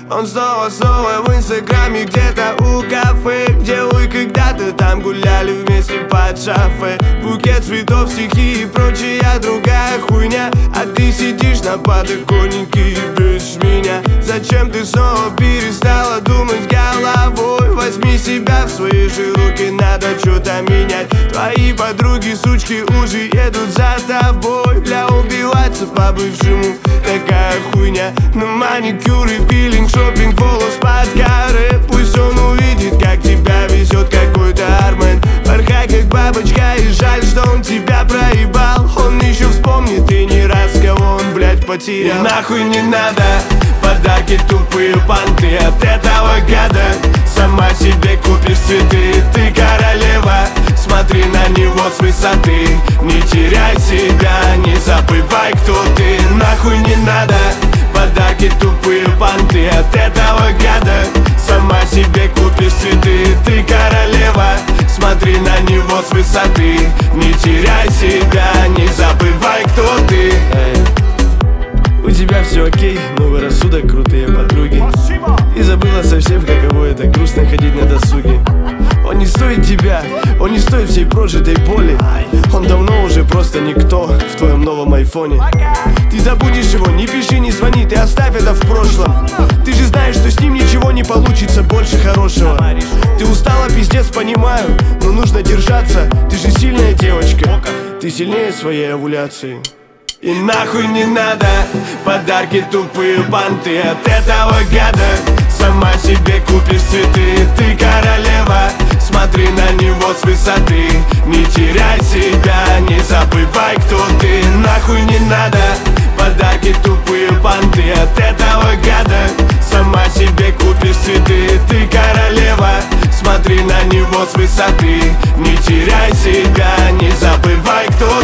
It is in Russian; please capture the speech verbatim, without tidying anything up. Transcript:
Он снова-снова в инстаграме, где-то у кафе, где вы когда-то там гуляли вместе под шофе. Букет цветов, стихи и прочая другая хуйня, а ты сидишь на подоконнике и без меня. Зачем ты снова перестала думать головой? Возьми себя в свои же руки, надо что-то менять. Твои подруги, сучки, уже едут за тобой. Бля, убиваться по-бывшему такая хуйня. На маникюр и пилинг, шопинг, волос под каре. Пусть он увидит, как тебя везет какой-то армен. Порхай как бабочка, и жаль, что он тебя проебал. Он еще вспомнит и не раз, кого он, блядь, потерял. И нахуй не надо подарки, тупые понты от этого гада. Сама себе купишь цветы, ты королева. Смотри на него с высоты, не теряй себя, не забывай, кто ты. Нахуй не надо подарки, тупые понты от этого гада. Сама себе купишь цветы, ты королева. Смотри на него с высоты, не теряй себя, не забывай, кто ты. У тебя все окей, новый рассудок, крутые подруги. И забыла совсем, каково это грустно ходить на досуге. Он не стоит тебя, он не стоит всей прожитой боли. Он давно уже просто никто в твоем новом айфоне. Ты забудешь его, не пиши, не звони, ты оставь это в прошлом. Ты же знаешь, что с ним ничего не получится больше хорошего. Ты устала, пиздец, понимаю, но нужно держаться. Ты же сильная девочка, ты сильнее своей овуляции. И нахуй не надо подарки, тупые банты от этого гада. Сама себе купишь цветы, ты королева. Смотри на него с высоты, не теряй себя, не забывай, кто ты. Нахуй не надо подарки, тупые банты от этого гада. Сама себе купишь цветы, ты королева. Смотри на него с высоты, не теряй себя, не забывай, кто